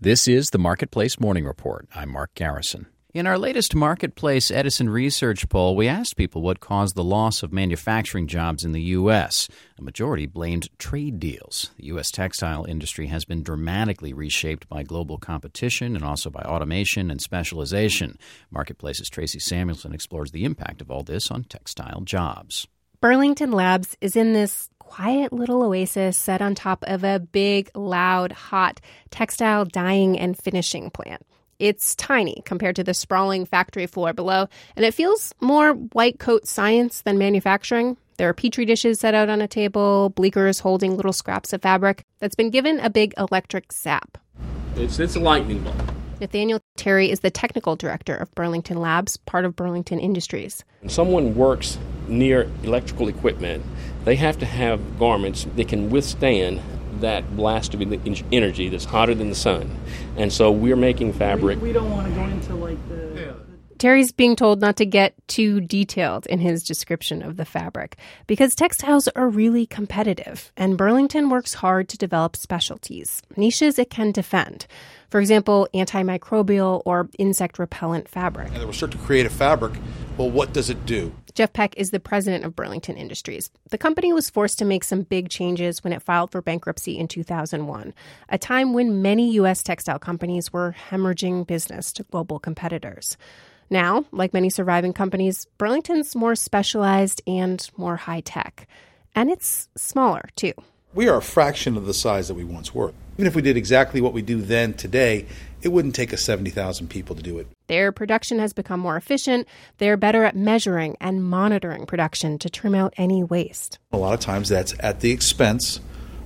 This is the Marketplace Morning Report. I'm Mark Garrison. In our latest Marketplace Edison Research poll, we asked people what caused the loss of manufacturing jobs in the U.S. A majority blamed trade deals. The U.S. textile industry has been dramatically reshaped by global competition and also by automation and specialization. Marketplace's Tracy Samuelson explores the impact of all this on textile jobs. Burlington Labs is in this quiet little oasis set on top of a big, loud, hot textile dyeing and finishing plant. It's tiny compared to the sprawling factory floor below, and it feels more white coat science than manufacturing. There are petri dishes set out on a table, bleakers holding little scraps of fabric that's been given a big electric zap. It's a lightning bolt. Nathaniel Terry is the technical director of Burlington Labs, part of Burlington Industries. When someone works near electrical equipment, they have to have garments that can withstand that blast of energy that's hotter than the sun. And so we're making fabric. We don't want to go into the... Terry's being told not to get too detailed in his description of the fabric because textiles are really competitive, and Burlington works hard to develop specialties, niches it can defend. For example, antimicrobial or insect repellent fabric. And they were starting to create a fabric. Well, what does it do? Jeff Peck is the president of Burlington Industries. The company was forced to make some big changes when it filed for bankruptcy in 2001, a time when many U.S. textile companies were hemorrhaging business to global competitors. Now, like many surviving companies, Burlington's more specialized and more high-tech. And it's smaller, too. We are a fraction of the size that we once were. Even if we did exactly what we do then today, it wouldn't take us 70,000 people to do it. Their production has become more efficient. They're better at measuring and monitoring production to trim out any waste. A lot of times that's at the expense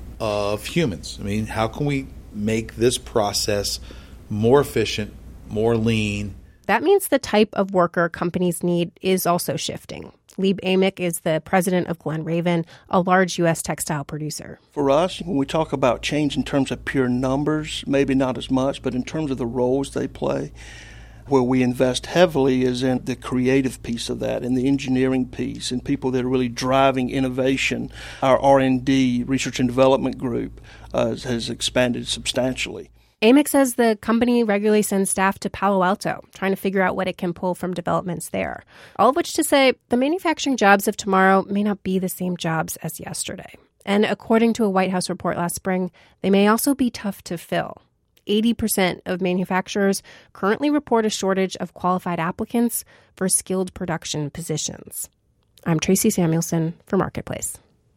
of humans. I mean, how can we make this process more efficient, more lean? That means the type of worker companies need is also shifting. Lieb Amick is the president of Glen Raven, a large U.S. textile producer. For us, when we talk about change in terms of pure numbers, maybe not as much, but in terms of the roles they play, where we invest heavily is in the creative piece of that, and the engineering piece, and people that are really driving innovation. Our R&D, research and development group, has expanded substantially. Amick says the company regularly sends staff to Palo Alto, trying to figure out what it can pull from developments there. All of which to say, the manufacturing jobs of tomorrow may not be the same jobs as yesterday. And according to a White House report last spring, they may also be tough to fill. 80% of manufacturers currently report a shortage of qualified applicants for skilled production positions. I'm Tracy Samuelson for Marketplace.